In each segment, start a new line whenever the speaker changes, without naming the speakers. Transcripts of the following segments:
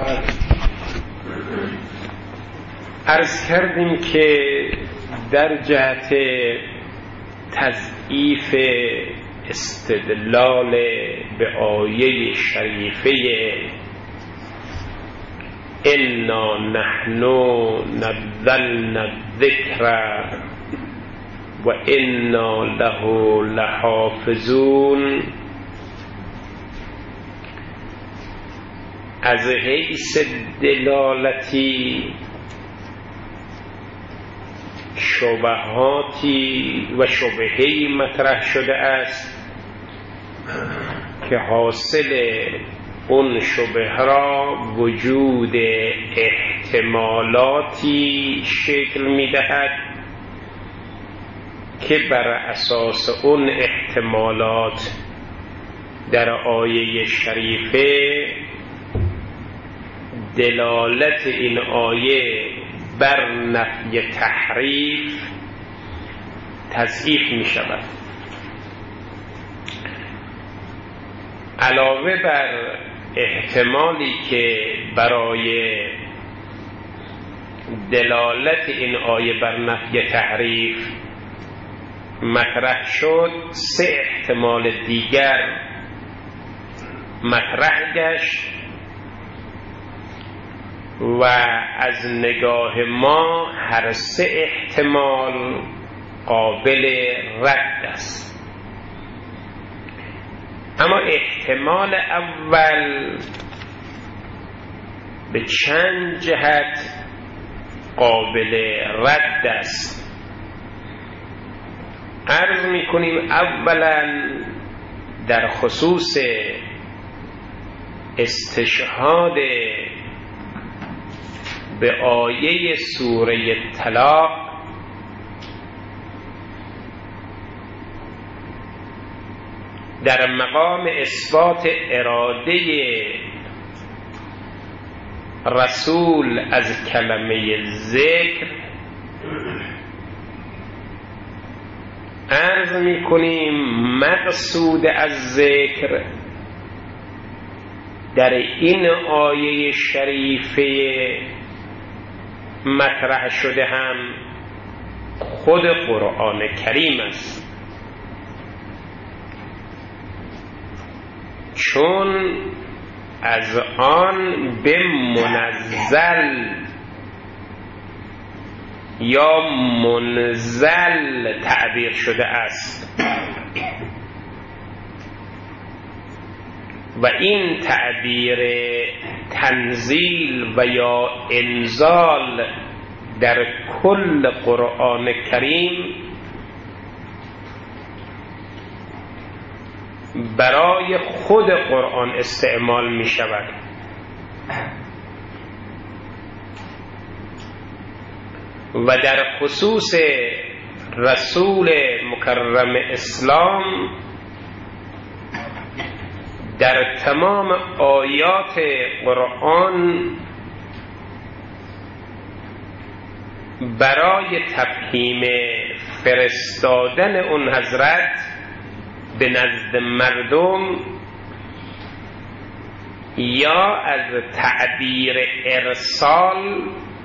عرض کردیم که در جهت تضعیف استدلال به آیه شریفه انا نحن نزلنا الذکر و انا له لحافظون از حیث دلالتی شبهاتی و شبهه‌ای مطرح شده است که حاصل اون شبه را وجود احتمالاتی شکل می‌دهد که بر اساس اون احتمالات در آیه شریفه دلالت این آیه بر نفی تحریف تضعیف می شود. علاوه بر احتمالی که برای دلالت این آیه بر نفی تحریف مطرح شد، سه احتمال دیگر مطرح گشت و از نگاه ما هر سه احتمال قابل رد است. اما احتمال اول به چند جهت قابل رد است. عرض می‌کنیم اولا در خصوص استشهاد به آیه سوره طلاق در مقام اثبات اراده رسول از کلمه ذکر عرض می‌کنیم مقصود از ذکر در این آیه شریفه مطرح شده هم خود قرآن کریم است، چون از آن به منزل یا منزل تعبیر شده است و این تعبیر تنزیل و یا انزال در کل قرآن کریم برای خود قرآن استعمال می شود و در خصوص رسول مکرم اسلام در تمام آیات قرآن برای تفهیم فرستادن اون حضرت به نزد مردم یا از تعبیر ارسال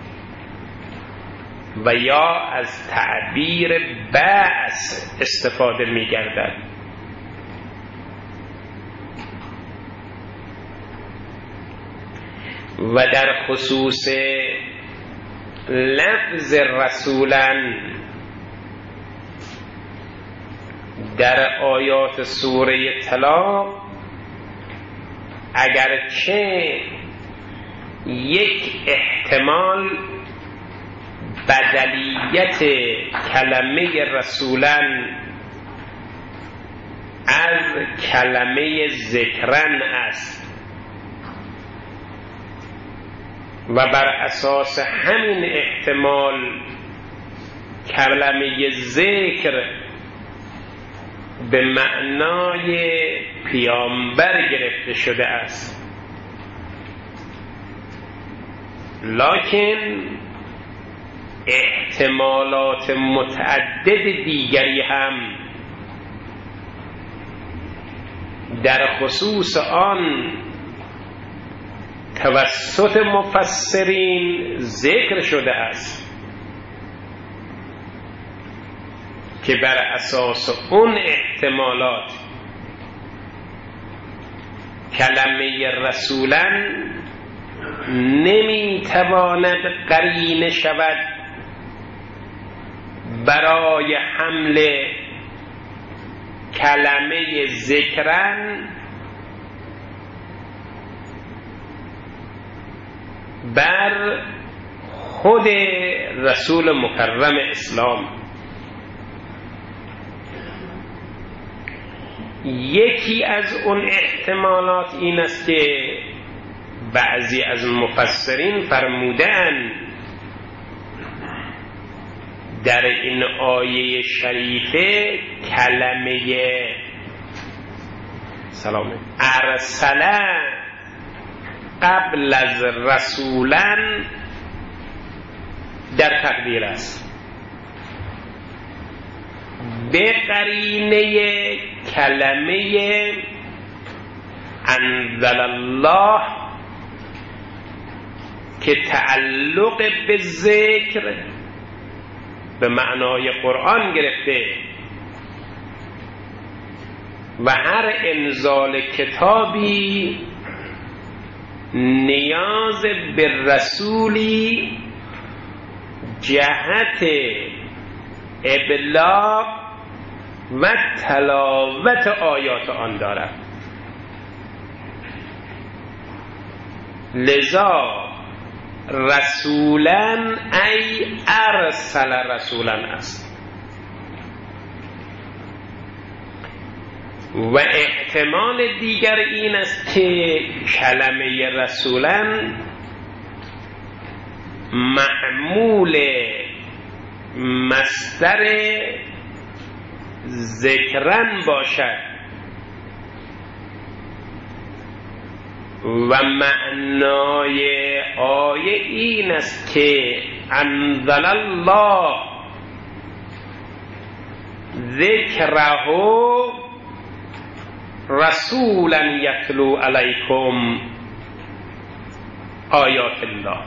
و یا از تعبیر بعث استفاده می گردد. و در خصوص لفظ رسولا در آیات سوره طلاق اگرچه یک احتمال بدلیت کلمه رسولا از کلمه ذکرن است و بر اساس همین احتمال کلمه ذکر به معنای پیامبر گرفته شده است، لکن احتمالات متعدد دیگری هم در خصوص آن توسط مفسرین ذکر شده است که بر اساس اون احتمالات کلمه رسولاً نمیتواند قرینه شود برای حمل کلمه ذکرن بر خود رسول مکرم اسلام. یکی از اون احتمالات این است که بعضی از مفسرین فرمودند در این آیه شریفه کلمه ارسله قبل از رسولن در تقدیر است، به قرینه کلمه انزل الله که تعلق به ذکر به معنای قرآن گرفته و هر انزال کتابی نیاز به رسولی جهت ابلاغ و تلاوت آیات آن دارد. لذا رسولاً ای ارسل رسولاً است و احتمال دیگر این است که کلمه رسولاً معمول مصدر ذکرن باشد و معنای آیه این است که انزل الله ذکره رسولا یتلو علیکم آیات الله.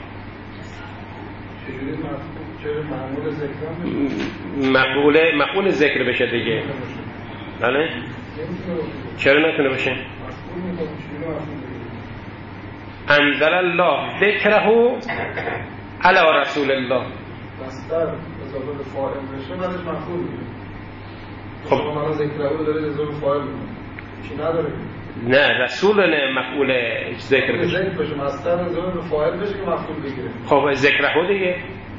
مفعول ذکر بشه دیگه. بله؟ چرا نتونه بشه؟ انزل الله ذکره علی رسول الله.
مصدر اضافه به فاعل بشه بعدش مفعول میشه. خب ما ذکره داره اضافه فاعل چی نداره؟
نه رسول نه مفعول ذکر بشه.
مصدر اضافه به فاعل بشه که مفعول بگیره.
خب ذکره دیگه.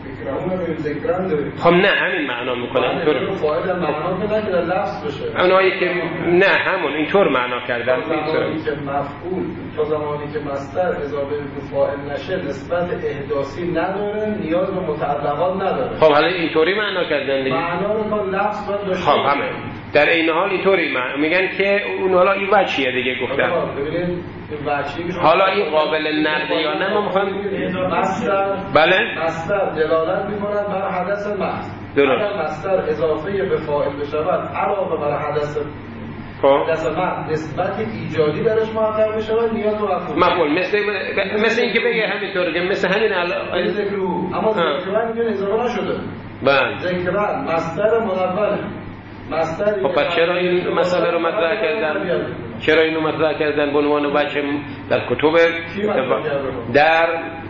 خب نه همین معنا میکنه اینطور
فاعل معنا بده که لفظ بشه.
اونایی که نه همون اینطور معنا کردن
زمانی که مفعول تا زمانی که مصدر اضافه به فاعل نشه نسبت احداثی نداره، نیاز به متعلقات نداره.
خب حالا اینطوری معنا کردن دیگه.
معنا رو با لفظ باید داشته.
خب همه در این حال اینطوری میگن که اون حالا این وجهیه دیگه گفتن.
ببینید
حالا این قابل نقد یا نه ما میخوایم
مصدر
بله
مصدر دلالت می‌کند بر حدث محض.
درست.
مصدر اضافه به فاعل بشود علاوه بر حدث محض نسبت ایجادی درش محقق بشود نیاز به
مفعول مثل اینکه بگه همینطوره که مثل همین
الان ذکر اما ذکر میگه اضافه نشده.
بله
ذکر مصدر منول مصدر.
خب چرا این مسئله رو مطرح کردن؟ چرا اینو مطرح کردن به عنوان وجه در کتب در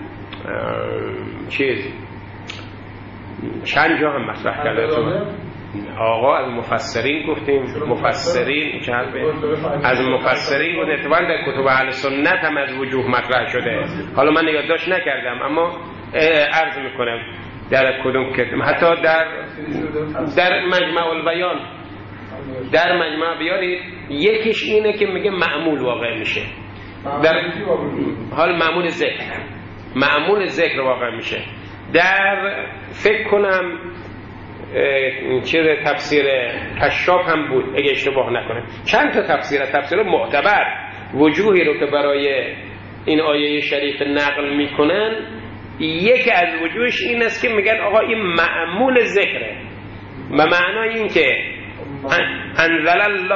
چند جا هم مطرح کردن. آقا از مفسرین گفتیم، مفسرین از مفسرین بود اتفاقا در کتب اهل سنت هم از وجوه مطرح شده. حالا من یادداشت نکردم اما عرض میکنم در کدوم کتاب، حتی در مجمع البیان در مجمع بیارید یکیش اینه که میگه معمول واقع میشه در حال معمول ذکر واقع میشه. در فکر کنم چیز تفسیر کشاف هم بود اگه اشتباه نکنم، چند تا تفسیر معتبر وجوهی رو که برای این آیه شریف نقل میکنن، یکی از وجوهش این است که میگن آقا این معمول ذکره و معنای این که انزل الله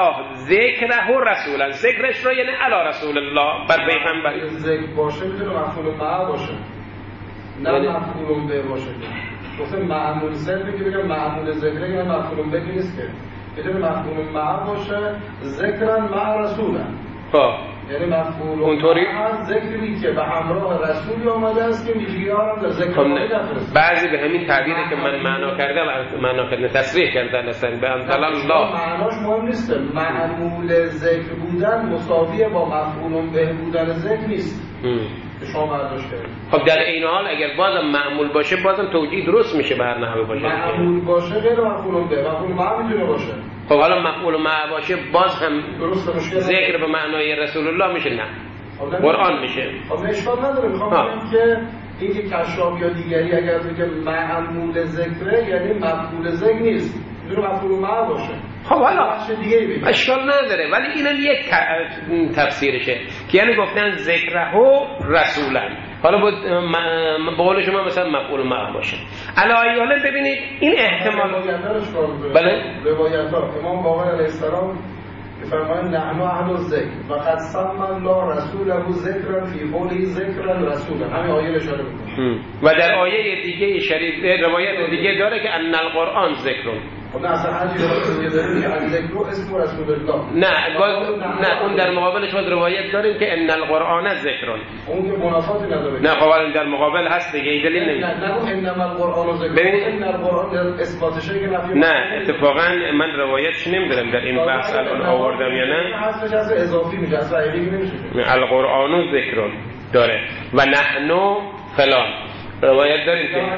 ذکره رسولا، ذکرش رو یعنی علی رسول الله، بر پیغمبر.
ذکر باشه میتونه مفعول معه باشه، نه مفعول به باشه. گفتم معمول ذکر که بگم معمول ذکر یعنی مفعول به نیست، که میتونه مفعول معه باشه، ذکرا مع رسولا.
خب
یعنی مفعول
اونطوری
ذکری که به همراه رسولی آمده است که میگه یارم در ذکر نفرست.
بعضی به همین تعبیری که من معنا کردم تصریح کردن اصلا به انزل الله
معناش مهم نیست. معمول ذکر بودن مساویه با مفعول به بودن ذکر نیست. شما برداشت کردید.
خب در این حال اگر بازم معمول باشه بازم توجیه درست میشه به هر نحوه باشه.
معمول باشه غیر مفعول به، مفعول معه میتونه باشه.
خب حالا مفعول معه باشه باز هم
درست مشکل
ذکر به معنای رسول الله میشه؟ نه قرآن میشه.
خب اشکال نداره. میخوام بگم که این که کشاف یا دیگری اگر بگه معمول ذکره یعنی مفعول ذکر نیست، میتونه مفعول معه باشه.
خب حالا اشکال نداره، ولی اینم یک تفسیرشه که یعنی گفتن ذکره رسولا، حالا با قول شما مثلا مفعول معه باشه. علی حالا ببینید این احتمال
بله روایت‌ها امام باقر علیه السلام فرمایند نحن اهل الذکر و قد سمى الله رسوله ذکرا فی قوله ذکرا رسولا. همین آیه اشاره می‌کنه.
و در آیه دیگه شریف روایت دیگه داره که ان القرآن ذکرون.
نه اصلا حجی رو داریم از ذکر اسم رسول الله.
نه اون در مقابلش باز روایت داریم که ان القرآن ذکرون.
اون که منافاتی نداره.
نه خب در مقابل هست دیگه، این دلیل نمیشه.
نه انما القرآن ذکر. ان القرآن اثباتشه که نفی.
نه اتفاقا من روایتش نمیدارم در این بحث الان آوردم یا نه.
حذفش از اضافی میشه، اصلا حقیقی نمیشه.
القرآن ذکرون داره و نحنو فلان روایت داریم که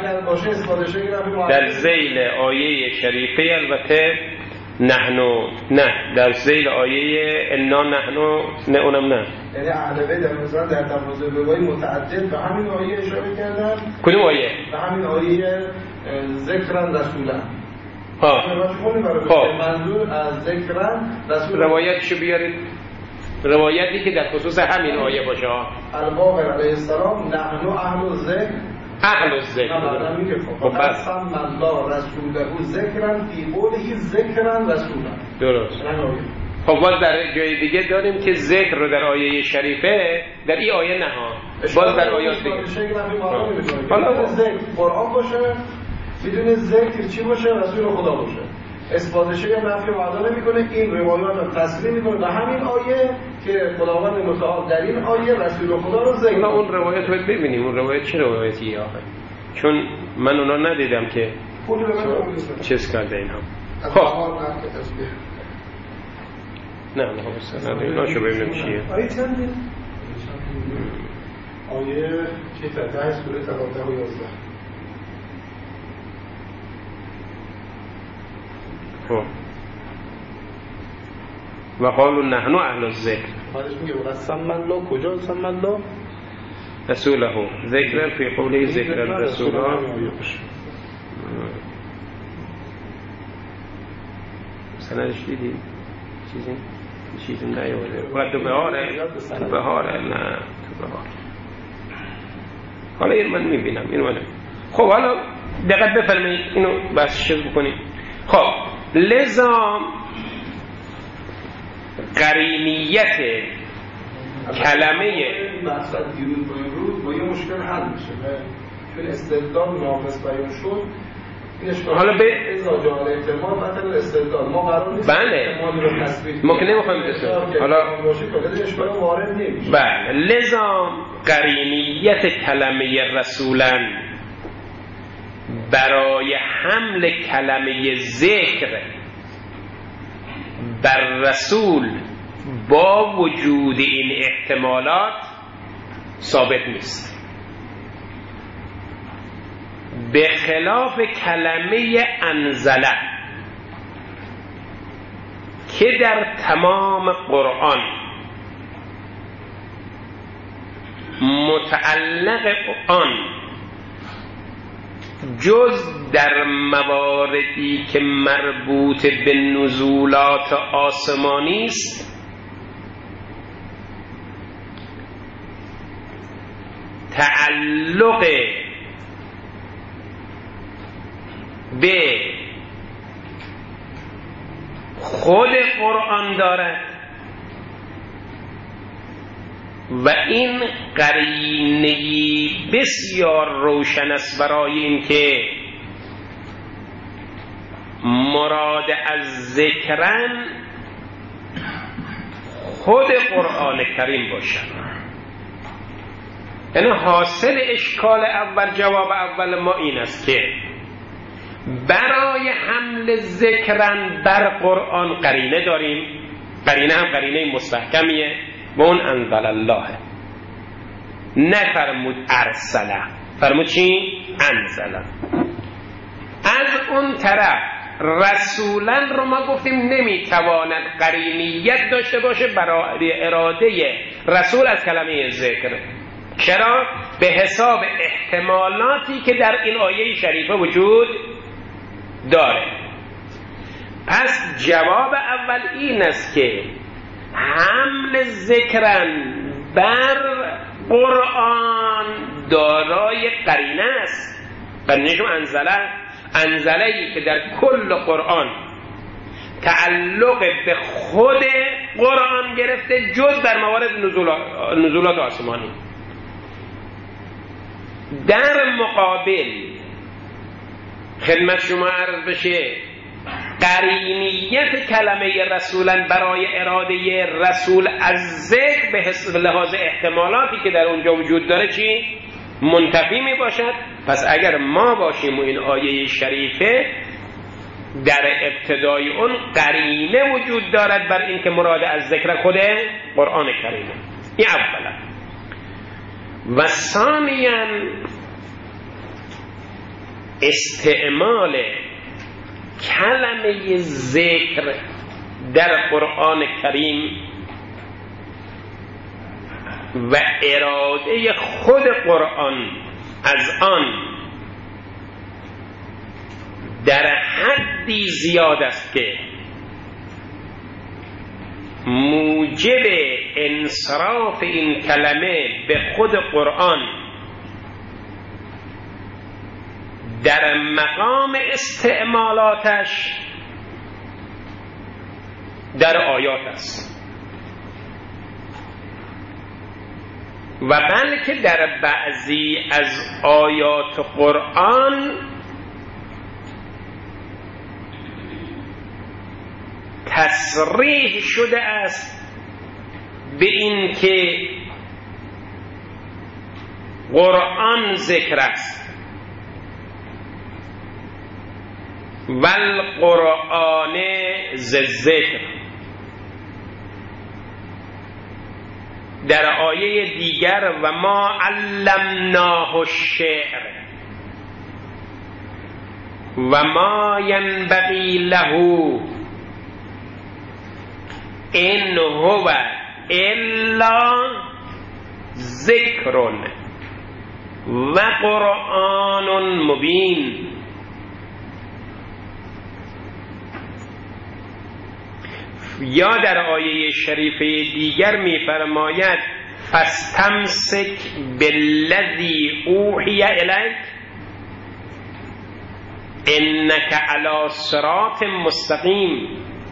در ذیل آیه شریفه البته نحنو نه در ذیل آیه انا نحنو نه اونم نه،
یعنی اهل بیت مثلا در تفاسیر روایی متعدد به همین آیه اشاره کردن.
کدوم آیه؟
به همین آیه ذکرا رسولا. منظور از ذکرا رسول.
روایتشو بیارید، روایتی که در خصوص همین آیه باشه.
الباقر علیه السلام نحن اهل الذکر
اهل الذکر.
خب بس الله رسوله ذکرا فی قوله ذکرا رسولا.
درست. خب باز در جای دیگه داریم که ذکر رو در آیه شریفه در این آیه نه ها، باز در آیات دیگه.
حالا ذکر قرآن باشه، بدون ذکر چی باشه؟ رسول خدا باشه. اثباتشه یا نفی وعده نمیکنه. این روایات رو تسلیم میکنه به همین آیه که خداوند متعال در این آیه رسول خدا رو ذکر.
اون روایت رو ببینیم، اون روایت چه روایتیه آخه؟ چون من اونا ندیدم که چیز کرده اینها. خب نه خب اینا شو ببینیم چیه.
آیه چنده؟ آیه که تده سوره 13 و 11.
خب و قالوا نحن اهل الذکر.
بعدش میگه سمى الله، کجا سمى الله؟
رسوله ذکر فی قوله ذکر الرسول. سندش دیدی چیزی نیومده. و تو بهاره نه تو بهار. حالا این من میبینم اینو. خب حالا دقت بفرمایید اینو بس شروع بکنیم. خب لذا قرینیت کلمه
مقصد دیروز با امروز با یه مشکل حل میشه، چون استدلال ناقص بیان شد.
حالا به
ازاجال احتمال مثلا استدلال ما قرار نیست احتمال رو تثبیت
ما که نمیخوایم بسید حالا
باشه که اشکال وارد نمیشه.
بله لذا قرینیت کلمه رسولا برای حمل کلمه ذکر بر رسول با وجود این احتمالات ثابت نیست، به خلاف کلمه انزله که در تمام قرآن متعلق آن جز در مواردی که مربوط به نزولات آسمانی است تعلق به خود قرآن دارد و این قرینه بسیار روشن است برای اینکه مراد از ذکرن خود قرآن کریم باشد. یعنی حاصل اشکال اول، جواب اول ما این است که برای حمل ذکرن بر قرآن قرینه داریم. قرینه هم قرینه مستحکمیه و اون انزل الله، نفرمود ارسله، فرمود چی؟ انزله. از اون طرف رسولا رو ما گفتیم نمیتواند قرینیت داشته باشه برای اراده رسول از کلمه ذکر. چرا؟ به حساب احتمالاتی که در این آیه شریفه وجود داره. پس جواب اول این است که حمل ذکرن بر قرآن دارای قرینه است. قرینه‌شون انزله‌ای که در کل قرآن تعلق به خود قرآن گرفته جز در موارد نزولات آسمانی. در مقابل خدمت شما عرض بشه قرینیت کلمه رسولا برای اراده رسول از ذکر به لحاظ احتمالاتی که در اونجا وجود داره چی؟ منتفی می باشد. پس اگر ما باشیم و این آیه شریفه در ابتدای اون قرینه وجود دارد بر این که مراد از ذکر خود قرآن کریمه. این اولا. و ثانیاً استعمال کلمه ذکر در قرآن کریم و اراده خود قرآن از آن در حدی زیاد است که موجب انصراف این کلمه به خود قرآن در مقام استعمالاتش در آیات است و بلکه در بعضی از آیات قرآن تصریح شده است به این که قرآن ذکر است. والقرآن ذکر. در آیه دیگر و ما علمناه الشعر و ما ینبغی له ان هو الا ذکر و قرآن مبین. یا در آیه شریفه دیگر می‌فرماید فاستمسک بالذی اوحی الیک انک علی صراط مستقیم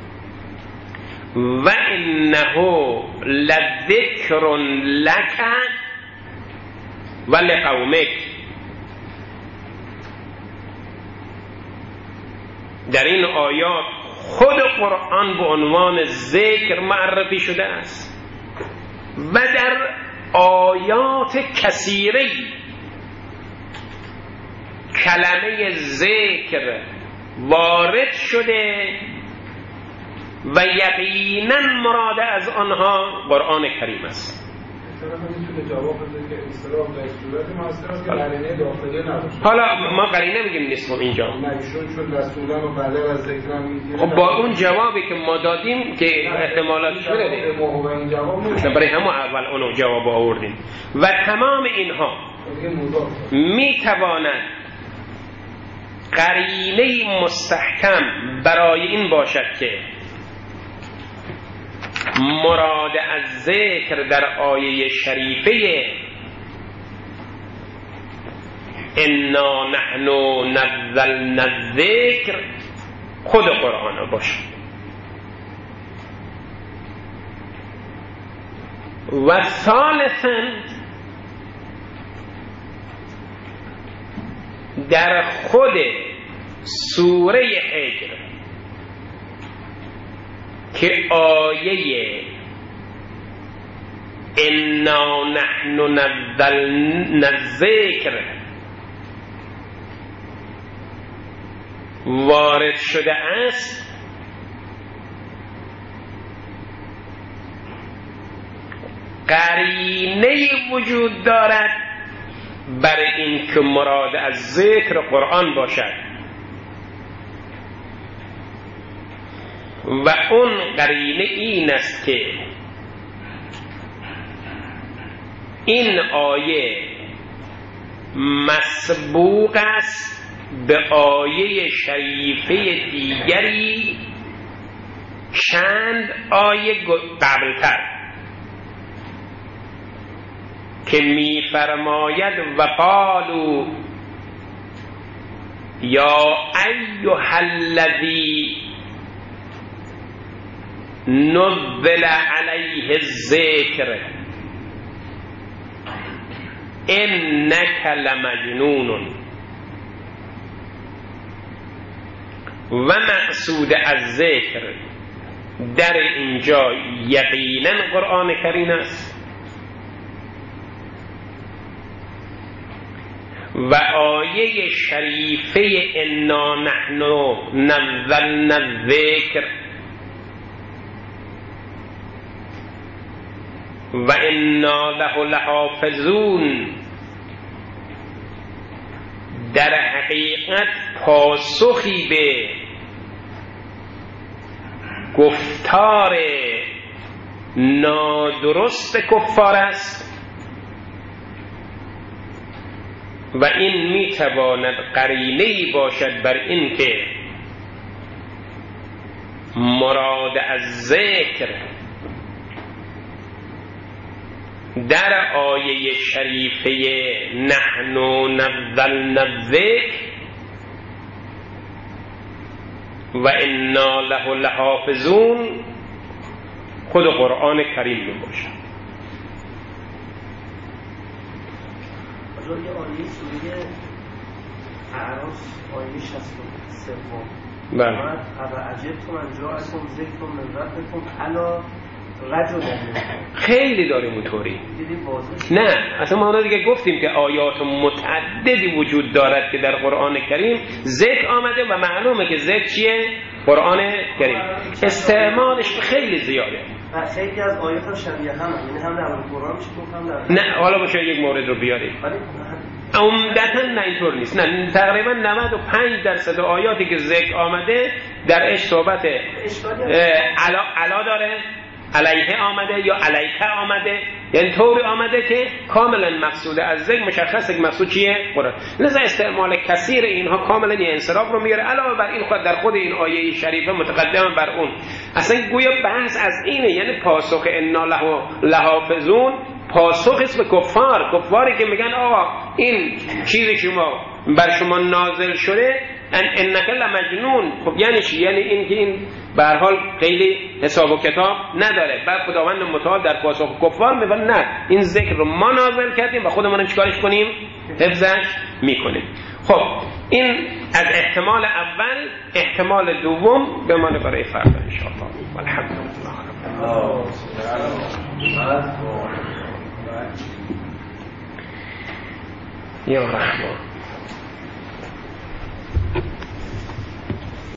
و انه لذکر لک و لقومک. در این آیات خود قرآن به عنوان ذکر معرفی شده است و در آیات کثیره کلمه ذکر وارد شده و یقینا مراد از آنها قرآن کریم است. حالا ما قرینه میگیم نیست اینجا. خب با اون جوابی که ما دادیم که احتمالاتش بده برای همون اول اونو جواب آوردیم و تمام اینها میتواند قرینه مستحکم برای این باشد که مراد از ذکر در آیه شریفه انا نحن نزلنا الذکر خود قرآن باشه. و ثالثاً در خود سوره حجر که آیه انا نحن نزلنا الذکر وارد شده است، قرینه وجود دارد برای این که مراد از ذکر قرآن باشد و اون قرینه این است که این آیه مسبوق است به آیه شریفه دیگری چند آیه قبلتر که می فرماید و قالوا یا ایها الذی نزل علیه الذکر انک لمجنون. و مقصود از ذکر در اینجا یقینا قرآن کریم است و آیه شریفه انا نحن نزلنا الذکر و انا له لحافظون در حقیقت پاسخی به گفتار نادرست کفار است و این میتواند قرینه‌ای باشد بر این که مراد از ذکر در آیه شریفه نحن نزلنا الذکر و انا له لحافظون خود قرآن کریم می باشد.
یه آیه سوره اعراف آیه 63
بله.
اما عجبتم ان جاءکم ذکر من ربکم علی رجل.
خیلی داریم اونطوری. نه اصلا ما دیگه گفتیم که آیات متعددی وجود دارد که در قرآن کریم ذکر آمده و معلومه که ذکر چیه؟ قرآن کریم. استعمالش خیلی زیاده.
خیلی از آیات هم شبیه هم، یعنی هم در قرآن میشه هم در
نه حالا باشه یک مورد رو بیاریم. عمدتاً نه اینطور نیست. نه تقریبا 95% آیاتی که ذکر آمده در اش صحبت علا داره، علیه آمده یا علیکه آمده، یعنی طوری آمده که کاملا مقصود از ذکر مشخصه که مقصود چیه؟ قرآن. لذا استعمال کثیر اینها کاملا یه انصراف رو میاره. علاوه بر این خود در خود این آیه شریفه متقدم بر اون اصلا گویا بحث از اینه، یعنی پاسخ انا لحافظون پاسخ است به کفاری که میگن آقا این چیزی شما بر شما نازل شده انک لمجنون. خب یعنی چی؟ یعنی این که این به هر حال خیلی حساب و کتاب نداره. بعد خداوند متعال در پاسخ کفار میگه نه این ذکر رو ما نازل کردیم و خودمون چیکارش کنیم؟ حفظش میکنیم. خب این از احتمال اول. احتمال دوم بمانه برای فردا ان شاء الله. والحمدلله یا رحمان.